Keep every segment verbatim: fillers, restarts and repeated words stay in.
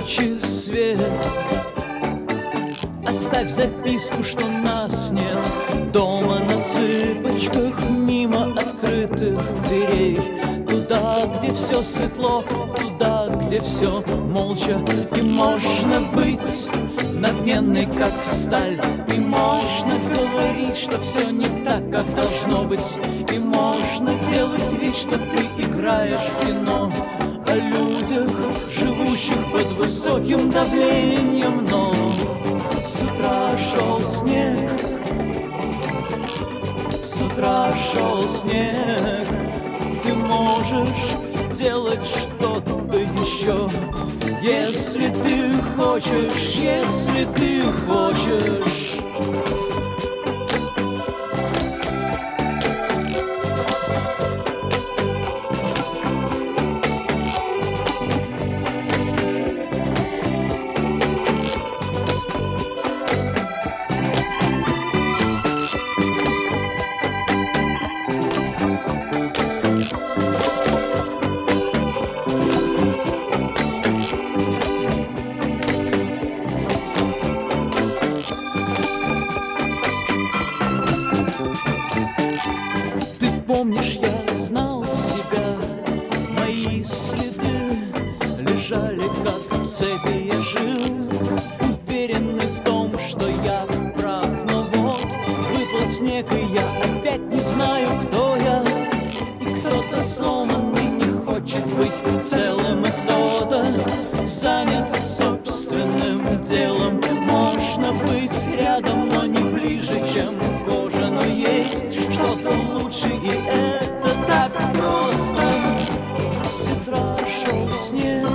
Выключи свет, оставь записку, что нас нет дома. На цыпочках мимо открытых дверей, туда, где все светло, туда, где все молча. И можно быть надменной, как сталь, и можно говорить, что все не так, как должно быть, и можно делать вид, что ты играешь в кино о людях, живущих под высоким давлением. Но с утра шел снег, с утра шел снег. Ты можешь делать что-то еще, если ты хочешь, если ты хочешь. Помнишь, я знал себя, мои следы лежали как в цепи. Я жил, уверенный в том, что я прав. Но вот выпал снег, и я опять не знаю, кто я. И кто-то сломанный не хочет быть целым, и кто-то занят собственным делом. Можно быть рядом, но не ближе, чем кожа. Но есть что-то лучше, и это так просто. С утра шел снег,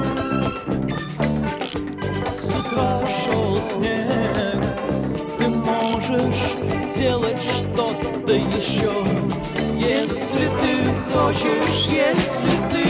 с утра шел снег. Ты можешь делать что-то еще, если ты хочешь, если ты